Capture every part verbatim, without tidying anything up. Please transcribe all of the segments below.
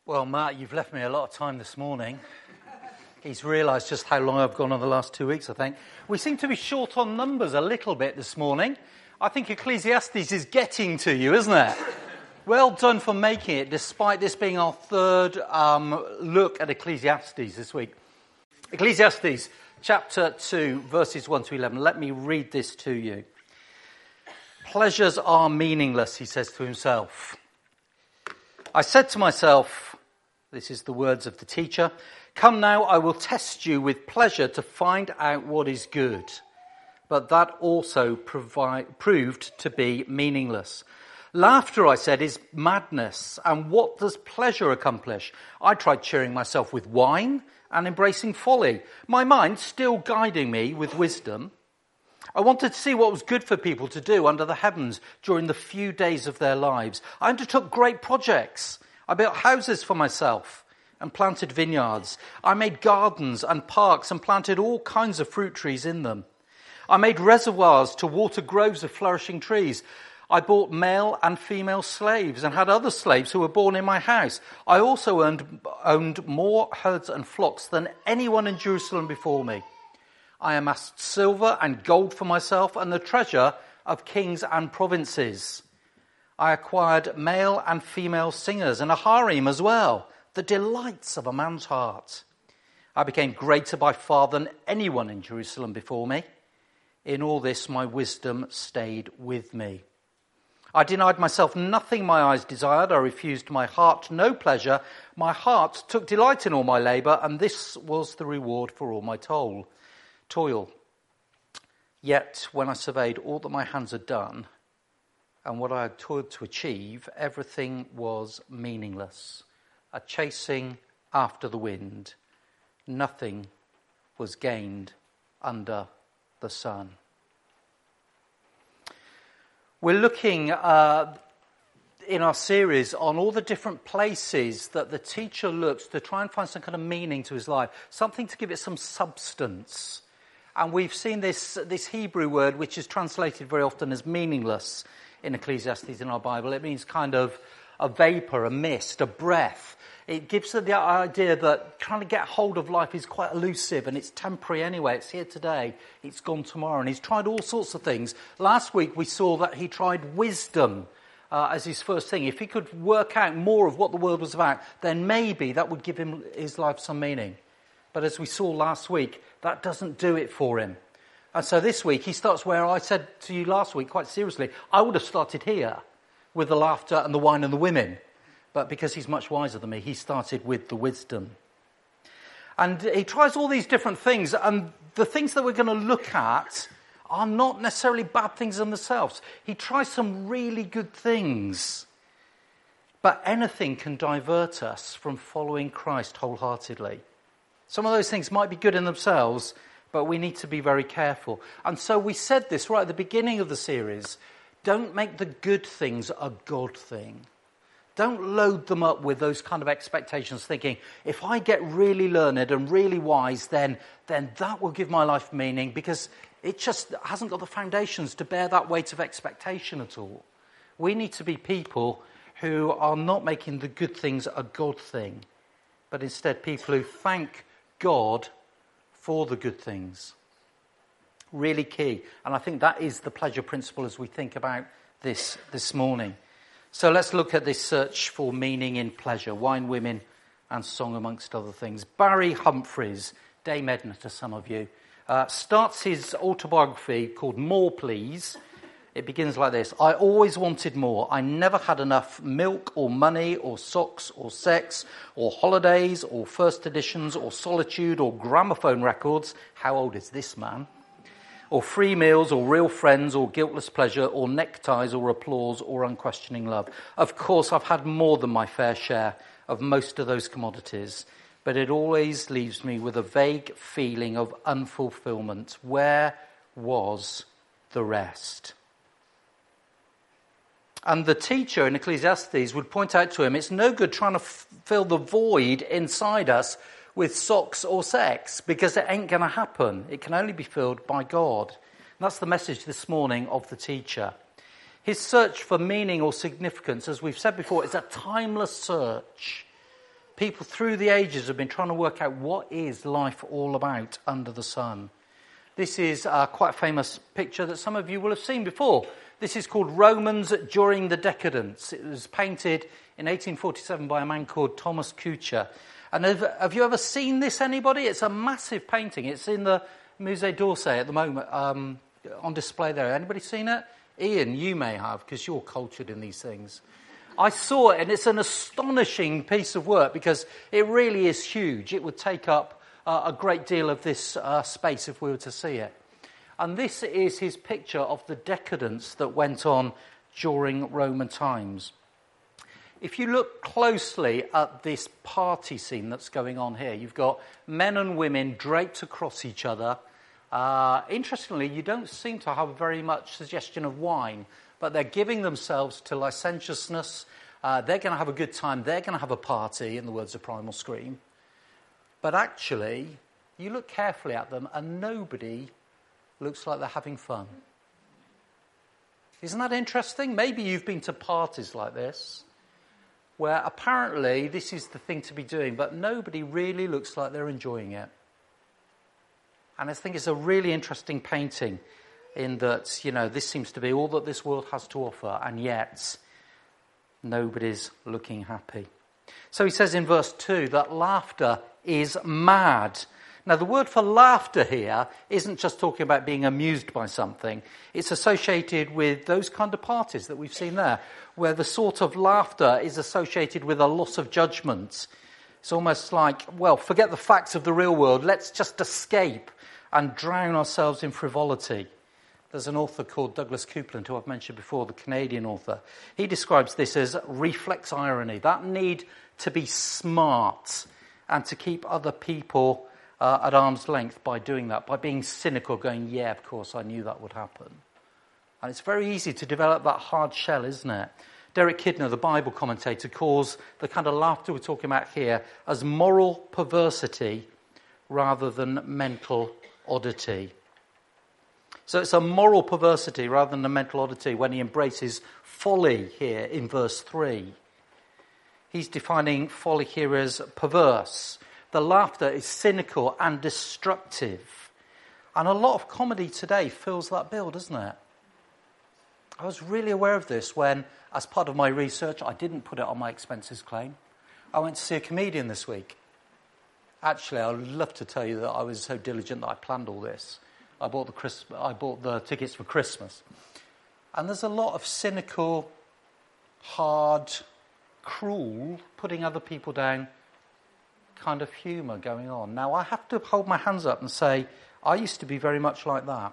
Well, Matt, you've left me a lot of time this morning. He's realised just how long I've gone on the last two weeks, I think. We seem to be short on numbers a little bit this morning. I think Ecclesiastes is getting to you, isn't it? Well done for making it, despite this being our third um, look at Ecclesiastes this week. Ecclesiastes chapter two, verses one to eleven. Let me read this to you. Pleasures are meaningless, he says to himself. I said to myself, this is the words of the teacher, come now, I will test you with pleasure to find out what is good. But that also provide, proved to be meaningless. Laughter, I said, is madness. And what does pleasure accomplish? I tried cheering myself with wine and embracing folly, my mind still guiding me with wisdom. I wanted to see what was good for people to do under the heavens during the few days of their lives. I undertook great projects. I built houses for myself and planted vineyards. I made gardens and parks and planted all kinds of fruit trees in them. I made reservoirs to water groves of flourishing trees. I bought male and female slaves and had other slaves who were born in my house. I also owned, owned more herds and flocks than anyone in Jerusalem before me. I amassed silver and gold for myself and the treasure of kings and provinces. I acquired male and female singers and a harem as well, the delights of a man's heart. I became greater by far than anyone in Jerusalem before me. In all this, my wisdom stayed with me. I denied myself nothing my eyes desired. I refused my heart no pleasure. My heart took delight in all my labour, and this was the reward for all my toil. Toil. Yet, when I surveyed all that my hands had done and what I had toiled to achieve, everything was meaningless, a chasing after the wind. Nothing was gained under the sun. We're looking uh, in our series on all the different places that the teacher looks to try and find some kind of meaning to his life, something to give it some substance. And we've seen this, this Hebrew word, which is translated very often as meaningless in Ecclesiastes in our Bible. It means kind of a vapor, a mist, a breath. It gives the idea that trying to get hold of life is quite elusive and it's temporary anyway. It's here today, it's gone tomorrow. And he's tried all sorts of things. Last week we saw that he tried wisdom uh, as his first thing. If he could work out more of what the world was about, then maybe that would give him his life some meaning. But as we saw last week, that doesn't do it for him. And so this week he starts where I said to you last week, quite seriously, I would have started here with the laughter and the wine and the women. But because he's much wiser than me, he started with the wisdom. And he tries all these different things, and the things that we're going to look at are not necessarily bad things in themselves. He tries some really good things. But anything can divert us from following Christ wholeheartedly. Some of those things might be good in themselves, but we need to be very careful. And so we said this right at the beginning of the series. Don't make the good things a God thing. Don't load them up with those kind of expectations, thinking, if I get really learned and really wise, then, then that will give my life meaning, because it just hasn't got the foundations to bear that weight of expectation at all. We need to be people who are not making the good things a God thing, but instead people who thank God for the good things. Really key. And I think that is the pleasure principle as we think about this this morning. So let's look at this search for meaning in pleasure, wine, women, and song, amongst other things. Barry Humphries, Dame Edna to some of you, uh, starts his autobiography called More Please. It begins like this. I always wanted more. I never had enough milk or money or socks or sex or holidays or first editions or solitude or gramophone records. How old is this man? Or free meals or real friends or guiltless pleasure or neckties or applause or unquestioning love. Of course, I've had more than my fair share of most of those commodities, but it always leaves me with a vague feeling of unfulfillment. Where was the rest? And the teacher in Ecclesiastes would point out to him, it's no good trying to f- fill the void inside us with socks or sex, because it ain't going to happen. It can only be filled by God. And that's the message this morning of the teacher. His search for meaning or significance, as we've said before, is a timeless search. People through the ages have been trying to work out what is life all about under the sun. This is uh, quite a famous picture that some of you will have seen before. This is called Romans During the Decadence. It was painted in eighteen forty-seven by a man called Thomas Couture. And have, have you ever seen this, anybody? It's a massive painting. It's in the Musée d'Orsay at the moment, um, on display there. Anybody seen it? Ian, you may have, because you're cultured in these things. I saw it, and it's an astonishing piece of work because it really is huge. It would take up uh, a great deal of this uh, space if we were to see it. And this is his picture of the decadence that went on during Roman times. If you look closely at this party scene that's going on here, you've got men and women draped across each other. Uh, interestingly, you don't seem to have very much suggestion of wine, but they're giving themselves to licentiousness. Uh, they're going to have a good time. They're going to have a party, in the words of Primal Scream. But actually, you look carefully at them, and nobody looks like they're having fun. Isn't that interesting? Maybe you've been to parties like this, where apparently this is the thing to be doing, but nobody really looks like they're enjoying it. And I think it's a really interesting painting in that, you know, this seems to be all that this world has to offer, and yet nobody's looking happy. So he says in verse two that laughter is mad. Now, the word for laughter here isn't just talking about being amused by something. It's associated with those kind of parties that we've seen there, where the sort of laughter is associated with a loss of judgment. It's almost like, well, forget the facts of the real world. Let's just escape and drown ourselves in frivolity. There's an author called Douglas Coupland, who I've mentioned before, the Canadian author. He describes this as reflex irony, that need to be smart and to keep other people uh, at arm's length by doing that, by being cynical, going, yeah, of course, I knew that would happen. And it's very easy to develop that hard shell, isn't it? Derek Kidner, the Bible commentator, calls the kind of laughter we're talking about here as moral perversity rather than mental oddity. So it's a moral perversity rather than a mental oddity when he embraces folly here in verse three. He's defining folly here as perverse. The laughter is cynical and destructive. And a lot of comedy today fills that bill, doesn't it? I was really aware of this when, as part of my research, I didn't put it on my expenses claim. I went to see a comedian this week. Actually, I would love to tell you that I was so diligent that I planned all this. I bought the Christ- I bought the tickets for Christmas. And there's a lot of cynical, hard, cruel, putting other people down kind of humour going on. Now, I have to hold my hands up and say, I used to be very much like that.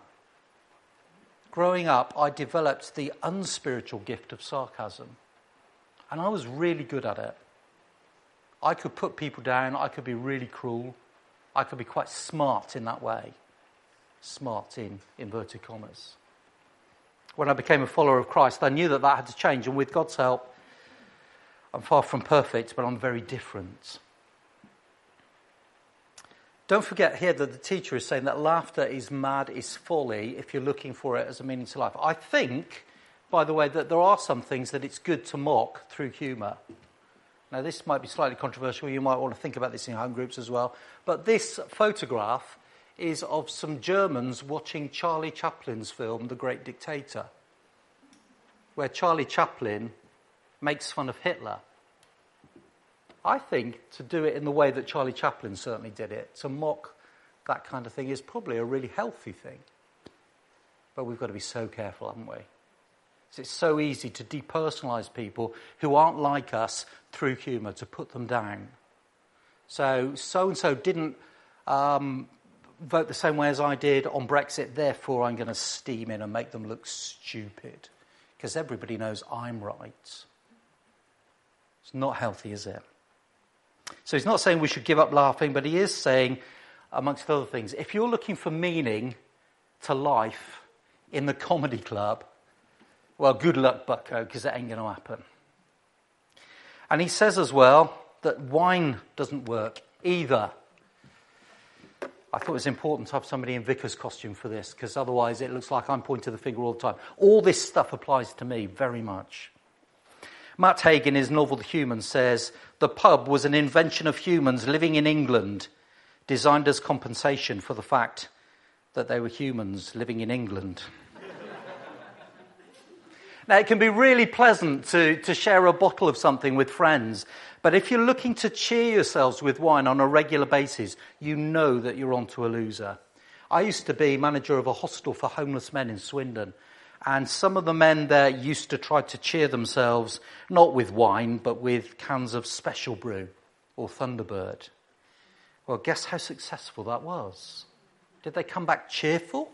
Growing up, I developed the unspiritual gift of sarcasm. And I was really good at it. I could put people down, I could be really cruel, I could be quite smart in that way. Smart in inverted commas. When I became a follower of Christ, I knew that that had to change, and with God's help, I'm far from perfect, but I'm very different. Don't forget here that the teacher is saying that laughter is mad, is folly, if you're looking for it as a meaning to life. I think, by the way, that there are some things that it's good to mock through humour. Now, this might be slightly controversial. You might want to think about this in home groups as well. But this photograph is of some Germans watching Charlie Chaplin's film, The Great Dictator, where Charlie Chaplin makes fun of Hitler. I think to do it in the way that Charlie Chaplin certainly did it, to mock that kind of thing, is probably a really healthy thing. But we've got to be so careful, haven't we? It's so easy to depersonalise people who aren't like us through humour, to put them down. So, so-and-so didn't um, vote the same way as I did on Brexit, therefore I'm going to steam in and make them look stupid. Because everybody knows I'm right. It's not healthy, is it? So he's not saying we should give up laughing, but he is saying, amongst other things, if you're looking for meaning to life in the comedy club, well, good luck, bucko, because it ain't going to happen. And he says as well that wine doesn't work either. I thought it was important to have somebody in vicar's costume for this, because otherwise it looks like I'm pointing the finger all the time. All this stuff applies to me very much. Matt Haig, in his novel The Humans, says, the pub was an invention of humans living in England, designed as compensation for the fact that they were humans living in England. Now, it can be really pleasant to, to share a bottle of something with friends, but if you're looking to cheer yourselves with wine on a regular basis, you know that you're onto a loser. I used to be manager of a hostel for homeless men in Swindon, and some of the men there used to try to cheer themselves, not with wine, but with cans of Special Brew or Thunderbird. Well, guess how successful that was? Did they come back cheerful?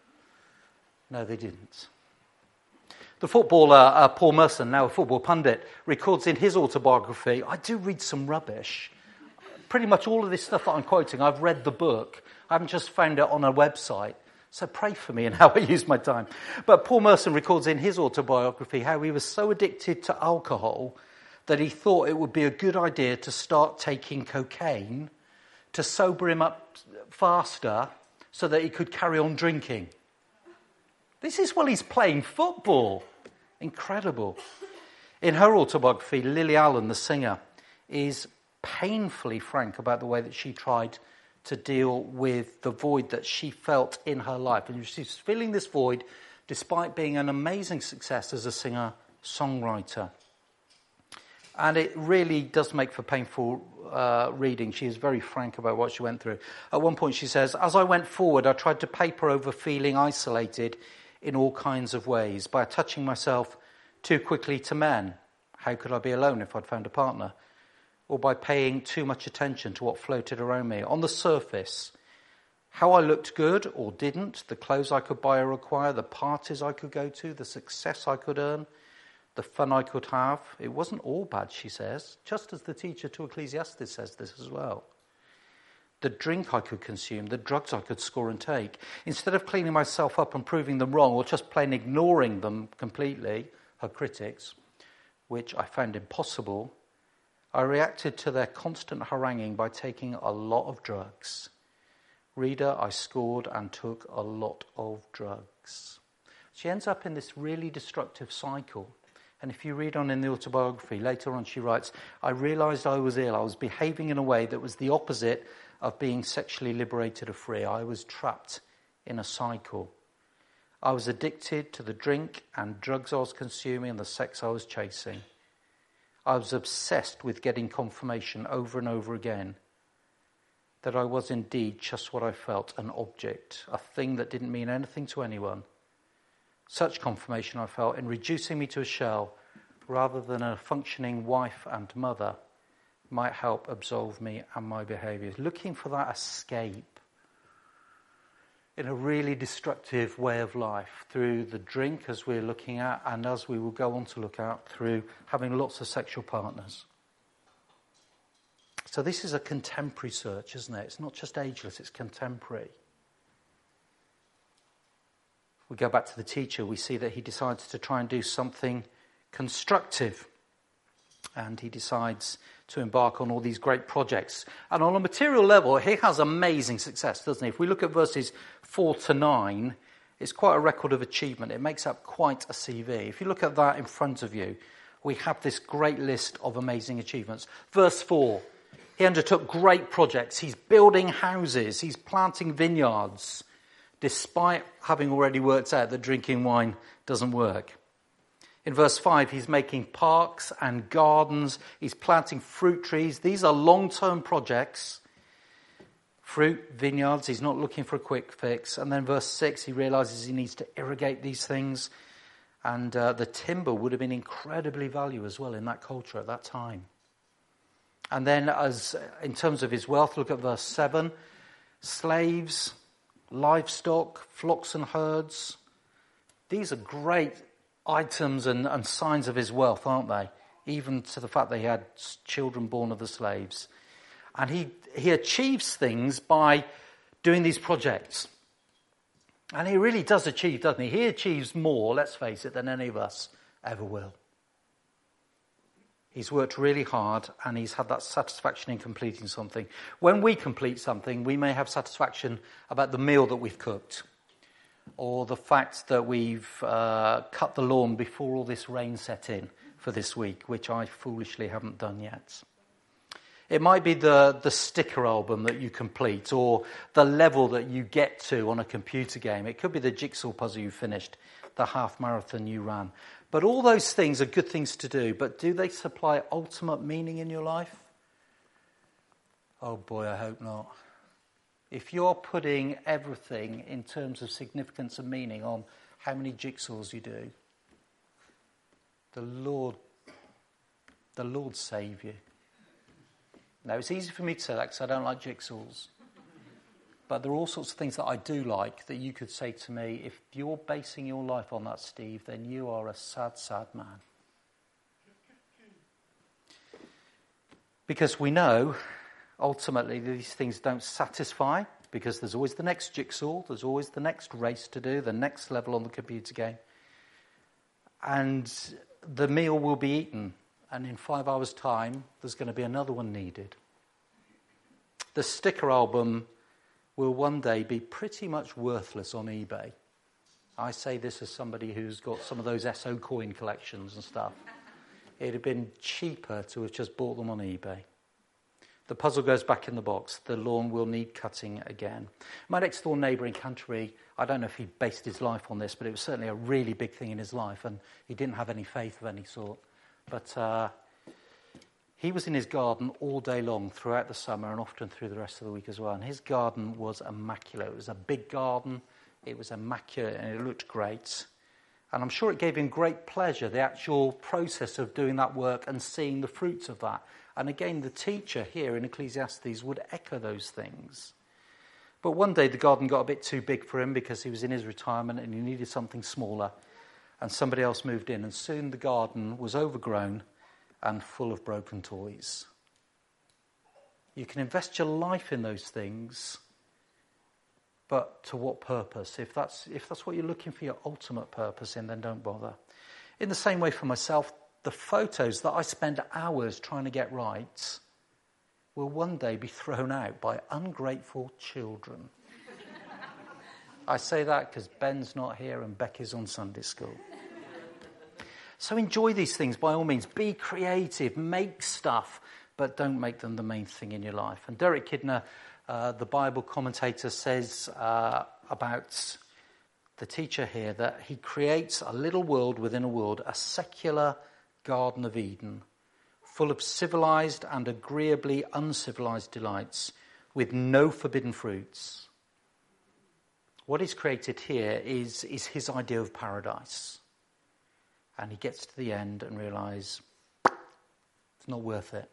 No, they didn't. The footballer uh, Paul Merson, now a football pundit, records in his autobiography, I do read some rubbish. Pretty much all of this stuff that I'm quoting, I've read the book. I haven't just found it on a website. So pray for me and how I use my time. But Paul Merson records in his autobiography how he was so addicted to alcohol that he thought it would be a good idea to start taking cocaine to sober him up faster so that he could carry on drinking. This is while he's playing football. Incredible. In her autobiography, Lily Allen, the singer, is painfully frank about the way that she tried to deal with the void that she felt in her life. And she's filling this void despite being an amazing success as a singer-songwriter. And it really does make for painful uh, reading. She is very frank about what she went through. At one point she says, as I went forward, I tried to paper over feeling isolated in all kinds of ways, by attaching myself too quickly to men. How could I be alone if I'd found a partner? Or by paying too much attention to what floated around me. On the surface, how I looked good or didn't, the clothes I could buy or acquire, the parties I could go to, the success I could earn, the fun I could have. It wasn't all bad, she says, just as the teacher to Ecclesiastes says this as well. The drink I could consume, the drugs I could score and take. Instead of cleaning myself up and proving them wrong, or just plain ignoring them completely, her critics, which I found impossible, I reacted to their constant haranguing by taking a lot of drugs. Reader, I scored and took a lot of drugs. She ends up in this really destructive cycle. And if you read on in the autobiography, later on she writes, I realised I was ill. I was behaving in a way that was the opposite of being sexually liberated or free. I was trapped in a cycle. I was addicted to the drink and drugs I was consuming and the sex I was chasing. I was obsessed with getting confirmation over and over again that I was indeed just what I felt, an object, a thing that didn't mean anything to anyone. Such confirmation I felt in reducing me to a shell rather than a functioning wife and mother might help absolve me and my behaviours. Looking for that escape in a really destructive way of life through the drink, as we're looking at, and as we will go on to look at, through having lots of sexual partners. So this is a contemporary search, isn't it? It's not just ageless, it's contemporary. We go back to the teacher, we see that he decides to try and do something constructive. And he decides to embark on all these great projects. And on a material level, he has amazing success, doesn't he? If we look at verses four to nine, it's quite a record of achievement. It makes up quite a C V. If you look at that in front of you, we have this great list of amazing achievements. Verse four, he undertook great projects. He's building houses. He's planting vineyards, despite having already worked out that drinking wine doesn't work. In verse five, he's making parks and gardens. He's planting fruit trees. These are long-term projects. Fruit, vineyards, he's not looking for a quick fix. And then verse six, he realizes he needs to irrigate these things. And uh, the timber would have been incredibly valuable as well in that culture at that time. And then as in terms of his wealth, look at verse seven. Slaves, livestock, flocks and herds. These are great items and, and signs of his wealth, aren't they? Even to the fact that he had children born of the slaves. And he, he achieves things by doing these projects. And he really does achieve, doesn't he? He achieves more, let's face it, than any of us ever will. He's worked really hard and he's had that satisfaction in completing something. When we complete something, we may have satisfaction about the meal that we've cooked, or the fact that we've uh, cut the lawn before all this rain set in. for this week, which I foolishly haven't done yet. It might be the, the sticker album that you complete, or the level that you get to on a computer game. It could be the jigsaw puzzle you finished, the half marathon you ran. But all those things are good things to do, but do they supply ultimate meaning in your life? Oh boy, I hope not. If you're putting everything in terms of significance and meaning on how many jigsaws you do, the Lord, the Lord save you. Now, it's easy for me to say that because I don't like jigsaws. But there are all sorts of things that I do like that you could say to me, if you're basing your life on that, Steve, then you are a sad, sad man. Because we know, ultimately, these things don't satisfy, because there's always the next jigsaw, there's always the next race to do, the next level on the computer game. And the meal will be eaten. And in five hours' time, there's going to be another one needed. The sticker album will one day be pretty much worthless on eBay. I say this as somebody who's got some of those S O coin collections and stuff. It'd have been cheaper to have just bought them on eBay. The puzzle goes back in the box. The lawn will need cutting again. My next door neighbour in Canterbury, I don't know if he based his life on this, but it was certainly a really big thing in his life, and he didn't have any faith of any sort. But uh, he was in his garden all day long throughout the summer and often through the rest of the week as well. And his garden was immaculate. It was a big garden. It was immaculate and it looked great. And I'm sure it gave him great pleasure, the actual process of doing that work and seeing the fruits of that. And again, the teacher here in Ecclesiastes would echo those things. But one day the garden got a bit too big for him because he was in his retirement and he needed something smaller. And somebody else moved in, and soon the garden was overgrown and full of broken toys. You can invest your life in those things, but to what purpose? If that's if that's what you're looking for your ultimate purpose in, then don't bother. In the same way for myself, the photos that I spend hours trying to get right will one day be thrown out by ungrateful children. I say that because Ben's not here and Becky's on Sunday school. So enjoy these things by all means. Be creative, make stuff, but don't make them the main thing in your life. And Derek Kidner, uh, the Bible commentator, says uh, about the teacher here that he creates a little world within a world, a secular Garden of Eden, full of civilized and agreeably uncivilized delights, with no forbidden fruits. What he's created here is, is his idea of paradise. And he gets to the end and realizes it's not worth it.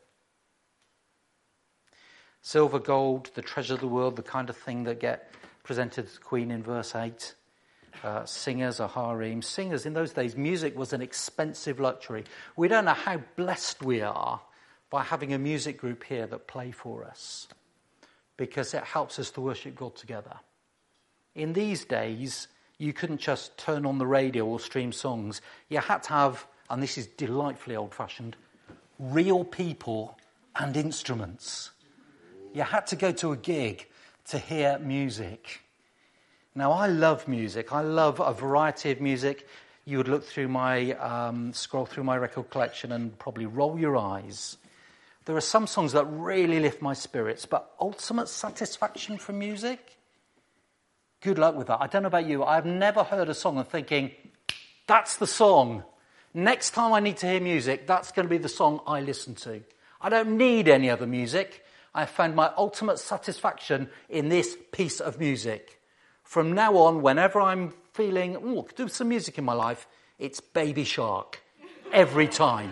Silver, gold, the treasure of the world, the kind of thing that get presented to the Queen in verse eight. Uh, singers, a harem. Singers, in those days, music was an expensive luxury. We don't know how blessed we are by having a music group here that play for us, because it helps us to worship God together. In these days, you couldn't just turn on the radio or stream songs. You had to have, and this is delightfully old-fashioned, real people and instruments. You had to go to a gig to hear music. Now, I love music. I love a variety of music. You would look through my, um, scroll through my record collection and probably roll your eyes. There are some songs that really lift my spirits, but ultimate satisfaction from music? Good luck with that. I don't know about you. I've never heard a song and thinking, that's the song. Next time I need to hear music, that's going to be the song I listen to. I don't need any other music. I found my ultimate satisfaction in this piece of music. From now on, whenever I'm feeling, oh, could do some music in my life, it's Baby Shark. Every time.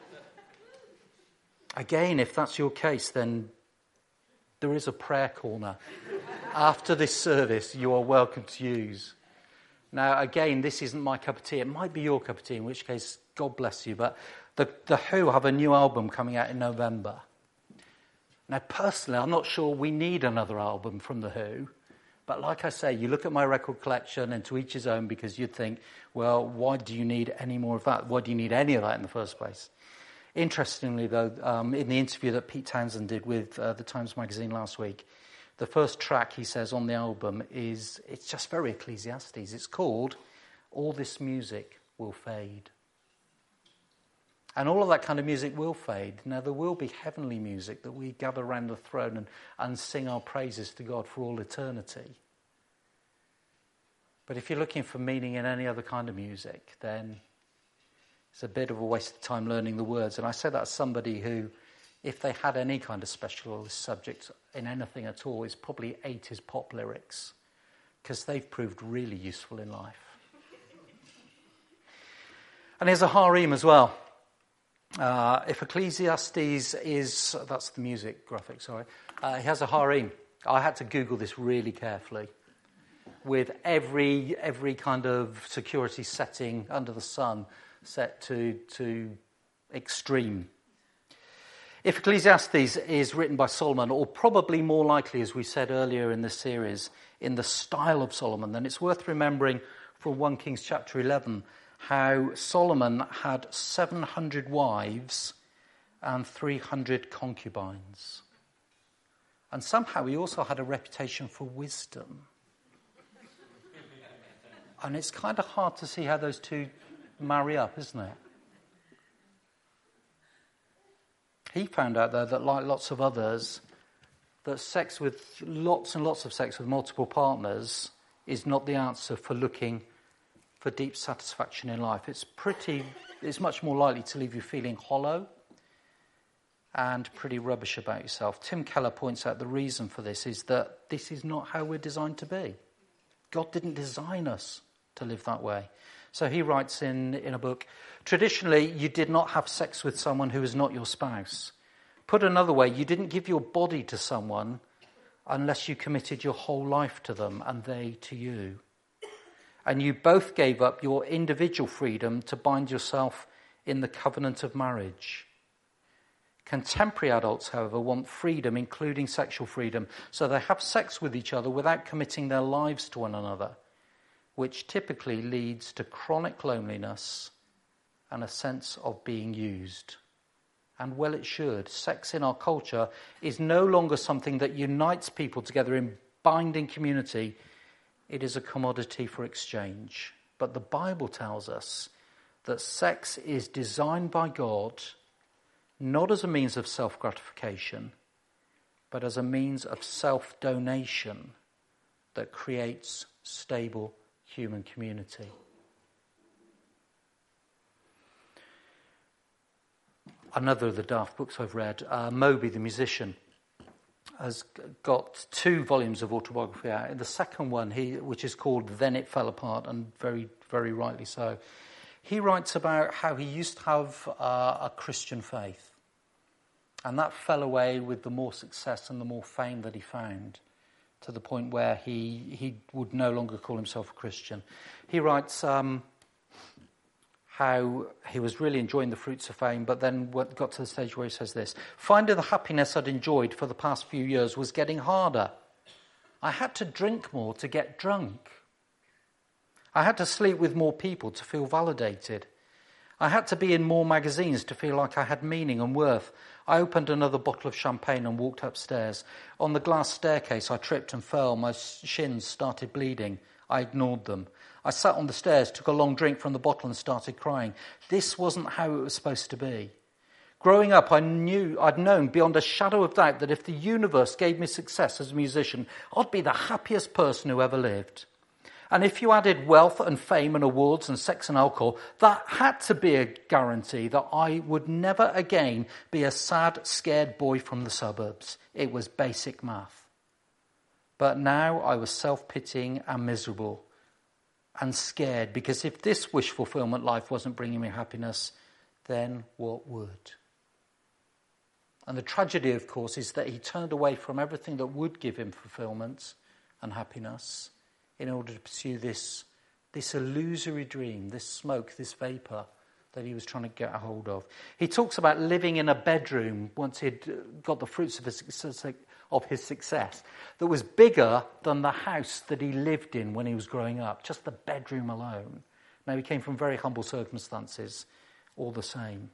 Again, if that's your case, then there is a prayer corner. After this service, you are welcome to use. Now, again, this isn't my cup of tea. It might be your cup of tea, in which case, God bless you. But the, the Who have a new album coming out in November. Now, personally, I'm not sure we need another album from the Who. But like I say, you look at my record collection, and to each his own, because you'd think, well, why do you need any more of that? Why do you need any of that in the first place? Interestingly, though, um, in the interview that Pete Townsend did with uh, the Times Magazine last week, the first track, he says, on the album is, it's just very Ecclesiastes. It's called All This Music Will Fade. And all of that kind of music will fade. Now, there will be heavenly music that we gather around the throne and, and sing our praises to God for all eternity. But if you're looking for meaning in any other kind of music, then it's a bit of a waste of time learning the words. And I say that as somebody who, if they had any kind of specialist subject in anything at all, it's probably eighties pop lyrics, because they've proved really useful in life. And here's a harem as well. Uh, if Ecclesiastes is, that's the music graphic, sorry, uh, he has a harem. I had to Google this really carefully, with every every kind of security setting under the sun set to to extreme. If Ecclesiastes is written by Solomon, or probably more likely, as we said earlier in this series, in the style of Solomon, then it's worth remembering from First Kings chapter eleven how Solomon had seven hundred wives and three hundred concubines. And somehow he also had a reputation for wisdom. And it's kind of hard to see how those two marry up, isn't it? He found out, though, that like lots of others, that sex with lots and lots of sex with multiple partners is not the answer for looking for deep satisfaction in life. It's pretty, it's much more likely to leave you feeling hollow and pretty rubbish about yourself. Tim Keller points out the reason for this is that this is not how we're designed to be. God didn't design us to live that way. So he writes in, in a book, traditionally, you did not have sex with someone who was not your spouse. Put another way, you didn't give your body to someone unless you committed your whole life to them and they to you. And you both gave up your individual freedom to bind yourself in the covenant of marriage. Contemporary adults, however, want freedom, including sexual freedom, so they have sex with each other without committing their lives to one another, which typically leads to chronic loneliness and a sense of being used. And well it should. Sex in our culture is no longer something that unites people together in binding community. It is a commodity for exchange. But the Bible tells us that sex is designed by God not as a means of self-gratification, but as a means of self-donation that creates stable human community. Another of the daft books I've read, uh, Moby the musician, has got two volumes of autobiography out. In the second one, he, which is called Then It Fell Apart, and very, very rightly so, he writes about how he used to have uh, a Christian faith. And that fell away with the more success and the more fame that he found, to the point where he, he would no longer call himself a Christian. He writes um, how he was really enjoying the fruits of fame, but then got to the stage where he says this: finding the happiness I'd enjoyed for the past few years was getting harder. I had to drink more to get drunk. I had to sleep with more people to feel validated. I had to be in more magazines to feel like I had meaning and worth. I opened another bottle of champagne and walked upstairs. On the glass staircase, I tripped and fell. My shins started bleeding. I ignored them. I sat on the stairs, took a long drink from the bottle and started crying. This wasn't how it was supposed to be. Growing up, I knew, I'd known beyond a shadow of doubt that if the universe gave me success as a musician, I'd be the happiest person who ever lived. And if you added wealth and fame and awards and sex and alcohol, that had to be a guarantee that I would never again be a sad, scared boy from the suburbs. It was basic math. But now I was self-pitying and miserable and scared, because if this wish fulfillment life wasn't bringing me happiness, then what would? And the tragedy, of course, is that he turned away from everything that would give him fulfillment and happiness in order to pursue this, this illusory dream, this smoke, this vapour that he was trying to get a hold of. He talks about living in a bedroom once he'd got the fruits of his success, of his success that was bigger than the house that he lived in when he was growing up, just the bedroom alone. Now, he came from very humble circumstances, all the same.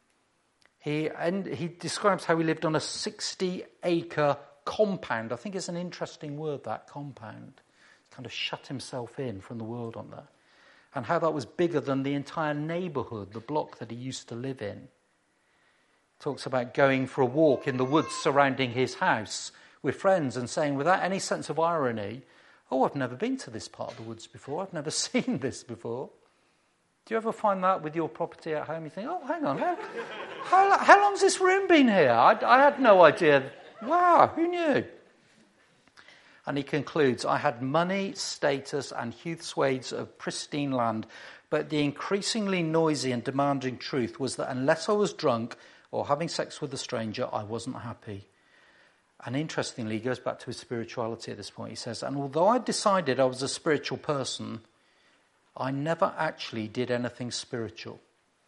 He, and he describes how he lived on a sixty-acre compound. I think it's an interesting word, that, compound. Kind of shut himself in from the world on that. and how that was bigger than the entire neighbourhood, the block that he used to live in. Talks about going for a walk in the woods surrounding his house with friends and saying without any sense of irony, oh, I've never been to this part of the woods before. I've never seen this before. Do you ever find that with your property at home? You think, oh, hang on, how, how, how long's this room been here? I, I had no idea. Wow, who knew? And he concludes, I had money, status, and huge swathes of pristine land, but the increasingly noisy and demanding truth was that unless I was drunk or having sex with a stranger, I wasn't happy. And interestingly, he goes back to his spirituality at this point. He says, and although I decided I was a spiritual person, I never actually did anything spiritual.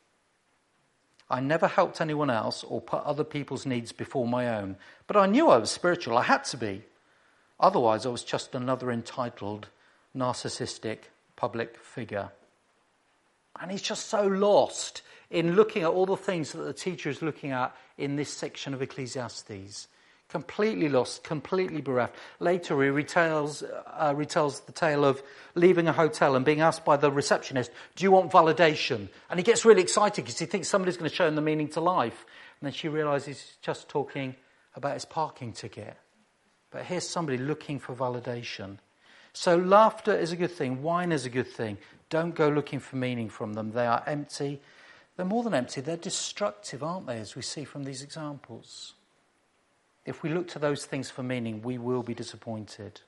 I never helped anyone else or put other people's needs before my own. But I knew I was spiritual. I had to be. Otherwise, I was just another entitled, narcissistic public figure. And he's just so lost in looking at all the things that the teacher is looking at in this section of Ecclesiastes. Completely lost, completely bereft. Later he retells, uh, retells the tale of leaving a hotel and being asked by the receptionist, do you want validation? And he gets really excited because he thinks somebody's going to show him the meaning to life. And then she realises he's just talking about his parking ticket. But here's somebody looking for validation. So laughter is a good thing. Wine is a good thing. Don't go looking for meaning from them. They are empty. They're more than empty. They're destructive, aren't they, as we see from these examples? If we look to those things for meaning, we will be disappointed.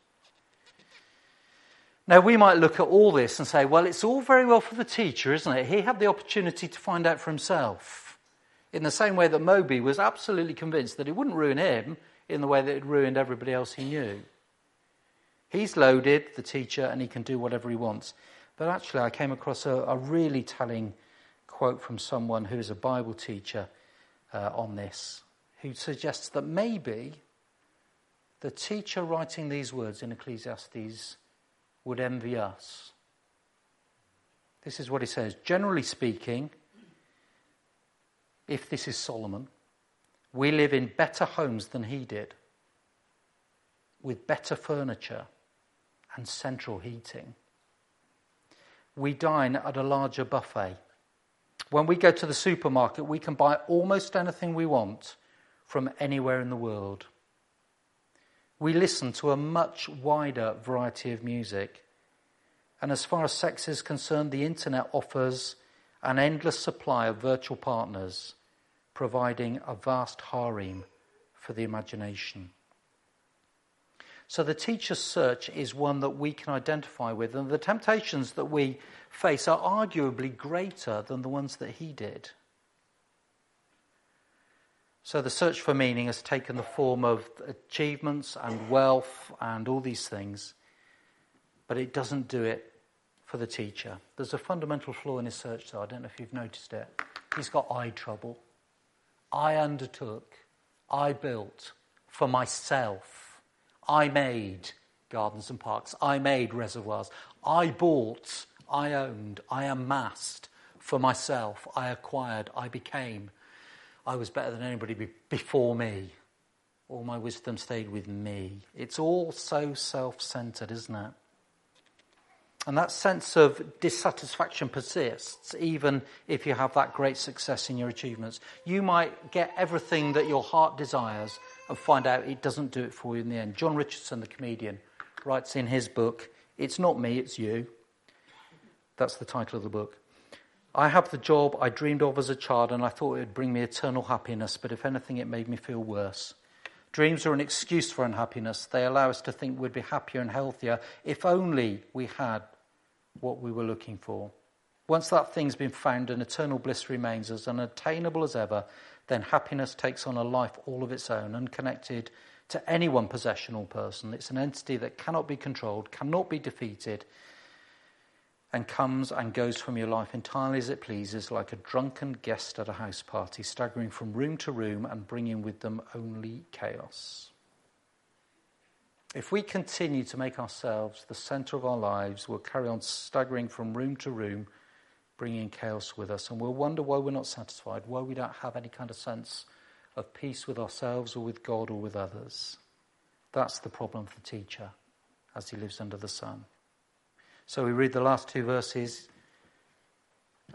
Now, we might look at all this and say, well, it's all very well for the teacher, isn't it? He had the opportunity to find out for himself. In the same way that Moby was absolutely convinced that it wouldn't ruin him in the way that it ruined everybody else he knew. He's loaded, the teacher, and he can do whatever he wants. But actually, I came across a, a really telling quote from someone who is a Bible teacher uh, on this, who suggests that maybe the teacher writing these words in Ecclesiastes would envy us. This is what he says. Generally speaking, if this is Solomon, we live in better homes than he did, with better furniture and central heating. We dine at a larger buffet. When we go to the supermarket, we can buy almost anything we want from anywhere in the world. We listen to a much wider variety of music. And as far as sex is concerned, the internet offers an endless supply of virtual partners, providing a vast harem for the imagination. So the teacher's search is one that we can identify with, and the temptations that we face are arguably greater than the ones that he did. So the search for meaning has taken the form of achievements and wealth and all these things, but it doesn't do it for the teacher. There's a fundamental flaw in his search, though. I don't know if you've noticed it. He's got eye trouble. I undertook, I built for myself. I made gardens and parks. I made reservoirs. I bought, I owned, I amassed for myself. I acquired, I became. I was better than anybody be- before me. All my wisdom stayed with me. It's all so self-centered, isn't it? And that sense of dissatisfaction persists, even if you have that great success in your achievements. You might get everything that your heart desires and find out it doesn't do it for you in the end. John Richardson, the comedian, writes in his book, "It's not me, it's you." That's the title of the book. "I have the job I dreamed of as a child, and I thought it would bring me eternal happiness, but if anything, it made me feel worse. Dreams are an excuse for unhappiness. They allow us to think we'd be happier and healthier if only we had what we were looking for. Once that thing's been found and eternal bliss remains as unattainable as ever, then happiness takes on a life all of its own, unconnected to any one possession or person. It's an entity that cannot be controlled, cannot be defeated, and comes and goes from your life entirely as it pleases, like a drunken guest at a house party, staggering from room to room and bringing with them only chaos." If we continue to make ourselves the centre of our lives, we'll carry on staggering from room to room, bringing chaos with us, and we'll wonder why we're not satisfied, why we don't have any kind of sense of peace with ourselves or with God or with others. That's the problem for the teacher as he lives under the sun. So we read the last two verses.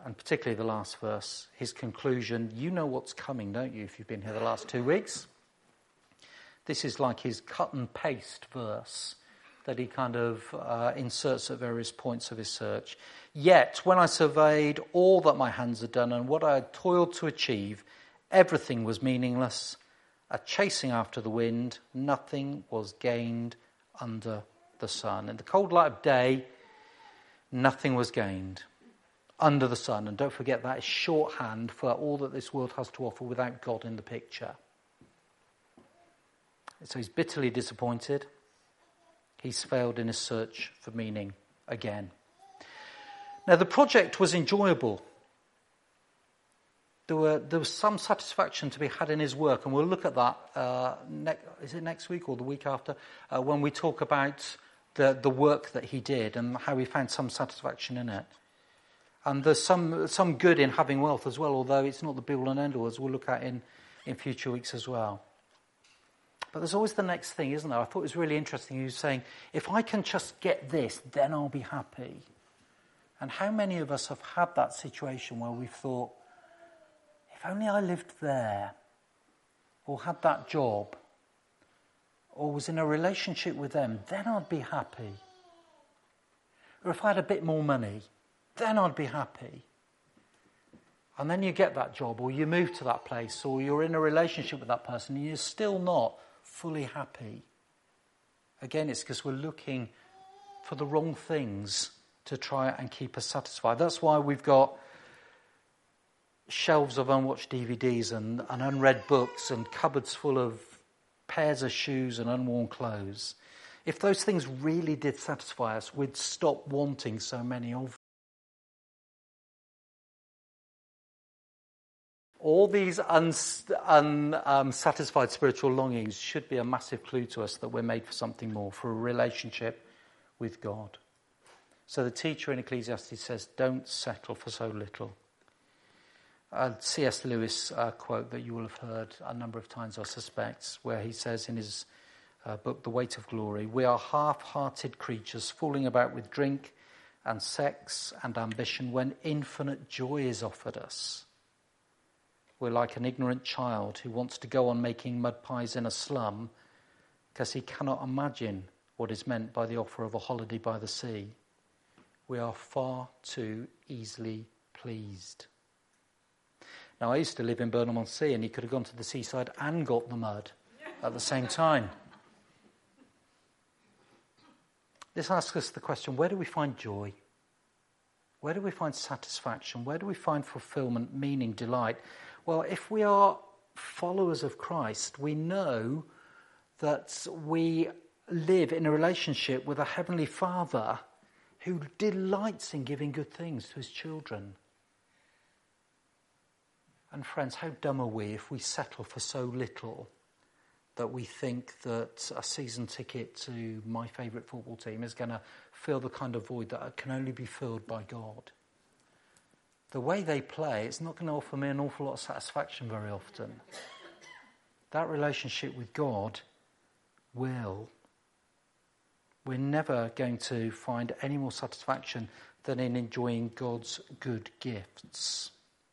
and particularly the last verse, his conclusion. You know what's coming, don't you, if you've been here the last two weeks? This is like his cut and paste verse that he kind of uh, inserts at various points of his search. Yet, when I surveyed all that my hands had done and what I had toiled to achieve, everything was meaningless, a chasing after the wind, nothing was gained under the sun. In the cold light of day, nothing was gained under the sun. And don't forget, that is shorthand for all that this world has to offer without God in the picture. So he's bitterly disappointed. He's failed in his search for meaning again. Now, the project was enjoyable. There were there was some satisfaction to be had in his work, and we'll look at that. Uh, ne- is it next week or the week after? Uh, when we talk about the the work that he did and how he found some satisfaction in it. And there's some some good in having wealth as well, although it's not the be-all and end-all, as we'll look at in, in future weeks as well. But there's always the next thing, isn't there? I thought it was really interesting. He was saying, if I can just get this, then I'll be happy. And how many of us have had that situation where we've thought, if only I lived there, or had that job, or was in a relationship with them, then I'd be happy. Or if I had a bit more money, then I'd be happy. And then you get that job, or you move to that place, or you're in a relationship with that person, and you're still not fully happy. Again, it's because we're looking for the wrong things to try and keep us satisfied. That's why we've got shelves of unwatched D V Ds and, and unread books and cupboards full of pairs of shoes and unworn clothes. If those things really did satisfy us, we'd stop wanting so many of them. All these unsatisfied un, um, spiritual longings should be a massive clue to us that we're made for something more, for a relationship with God. So the teacher in Ecclesiastes says, don't settle for so little. A C S Lewis uh, quote that you will have heard a number of times, I suspect, where he says in his uh, book, The Weight of Glory, we are half-hearted creatures fooling about with drink and sex and ambition when infinite joy is offered us. We're like an ignorant child who wants to go on making mud pies in a slum because he cannot imagine what is meant by the offer of a holiday by the sea. We are far too easily pleased. Now, I used to live in Burnham-on-Sea, and he could have gone to the seaside and got the mud at the same time. This asks us the question, where do we find joy? Where do we find satisfaction? Where do we find fulfillment, meaning, delight? Well, if we are followers of Christ, we know that we live in a relationship with a Heavenly Father who delights in giving good things to his children. And friends, how dumb are we if we settle for so little that we think that a season ticket to my favourite football team is going to fill the kind of void that can only be filled by God. The way they play, it's not going to offer me an awful lot of satisfaction very often. That relationship with God will. We're never going to find any more satisfaction than in enjoying God's good gifts.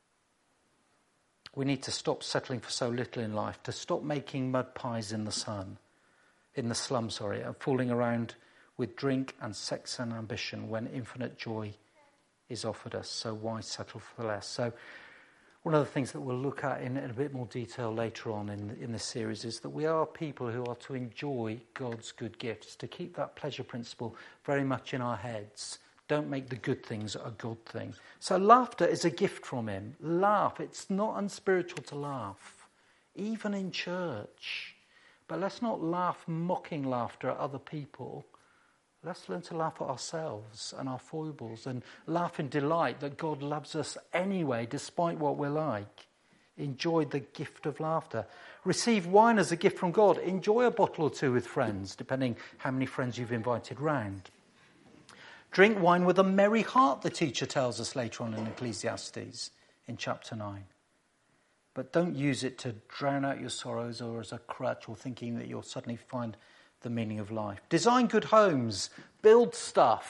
We need to stop settling for so little in life, to stop making mud pies in the sun, in the slum, sorry, and fooling around with drink and sex and ambition when infinite joy is offered us. So why settle for less? So one of the things that we'll look at in, in a bit more detail later on in, in this series is that we are people who are to enjoy God's good gifts, to keep that pleasure principle very much in our heads. Don't make the good things a good thing. So laughter is a gift from him. Laugh. It's not unspiritual to laugh, even in church. But let's not laugh mocking laughter at other people. Let's learn to laugh at ourselves and our foibles and laugh in delight that God loves us anyway, despite what we're like. Enjoy the gift of laughter. Receive wine as a gift from God. Enjoy a bottle or two with friends, depending how many friends you've invited round. Drink wine with a merry heart, the teacher tells us later on in Ecclesiastes in chapter nine. But don't use it to drown out your sorrows or as a crutch or thinking that you'll suddenly find the meaning of life. Design good homes, build stuff,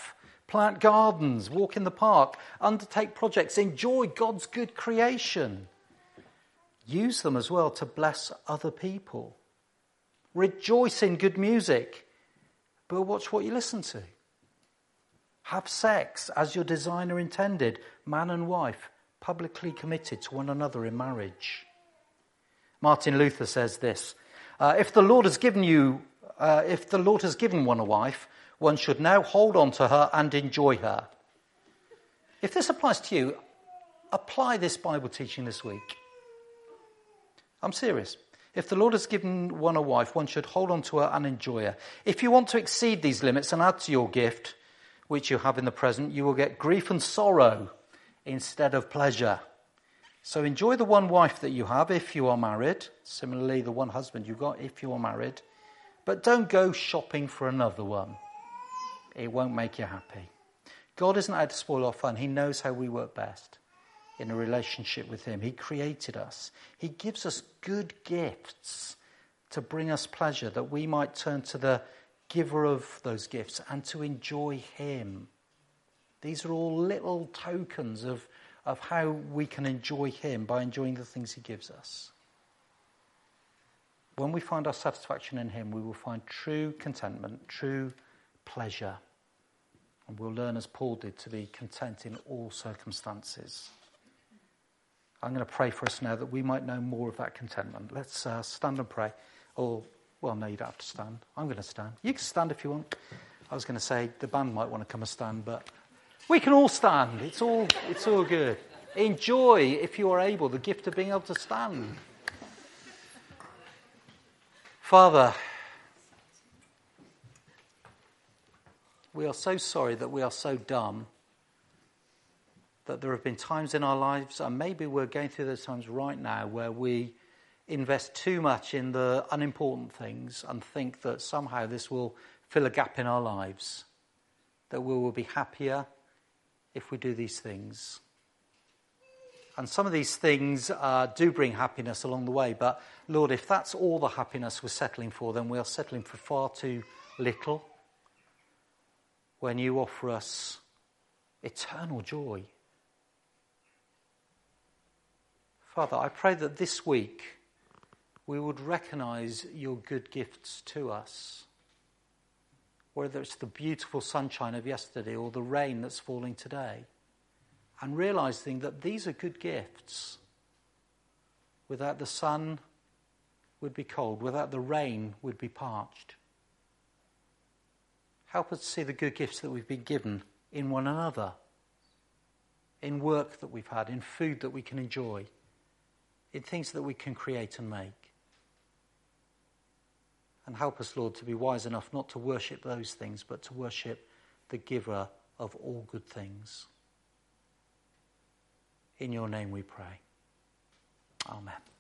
plant gardens, walk in the park, undertake projects, enjoy God's good creation. Use them as well to bless other people. Rejoice in good music, but watch what you listen to. Have sex as your designer intended, man and wife, publicly committed to one another in marriage. Martin Luther says this, uh, if the Lord has given you, uh, if the Lord has given one a wife, one should now hold on to her and enjoy her. If this applies to you, apply this Bible teaching this week. I'm serious. If the Lord has given one a wife, one should hold on to her and enjoy her. If you want to exceed these limits and add to your gift, which you have in the present, you will get grief and sorrow instead of pleasure. So enjoy the one wife that you have if you are married. Similarly, the one husband you got if you are married. But don't go shopping for another one. It won't make you happy. God isn't out to spoil our fun. He knows how we work best in a relationship with him. He created us. He gives us good gifts to bring us pleasure, that we might turn to the giver of those gifts and to enjoy him. These are all little tokens of, of how we can enjoy him by enjoying the things he gives us. When we find our satisfaction in him, we will find true contentment, true pleasure. And we'll learn, as Paul did, to be content in all circumstances. I'm going to pray for us now that we might know more of that contentment. Let's uh, stand and pray. Or, well, no, you don't have to stand. I'm going to stand. You can stand if you want. I was going to say the band might want to come and stand, but we can all stand. It's all, it's all good. Enjoy, if you are able, the gift of being able to stand. Father, we are so sorry that we are so dumb, that there have been times in our lives, and maybe we're going through those times right now, where we invest too much in the unimportant things and think that somehow this will fill a gap in our lives, that we will be happier if we do these things. And some of these things uh, do bring happiness along the way, but Lord, if that's all the happiness we're settling for, then we are settling for far too little when you offer us eternal joy. Father, I pray that this week we would recognise your good gifts to us, whether it's the beautiful sunshine of yesterday or the rain that's falling today, and realising that these are good gifts. Without the sun, we'd be cold. Without the rain, we'd be parched. Help us see the good gifts that we've been given in one another, in work that we've had, in food that we can enjoy, in things that we can create and make. And help us, Lord, to be wise enough not to worship those things, but to worship the giver of all good things. In your name we pray. Amen.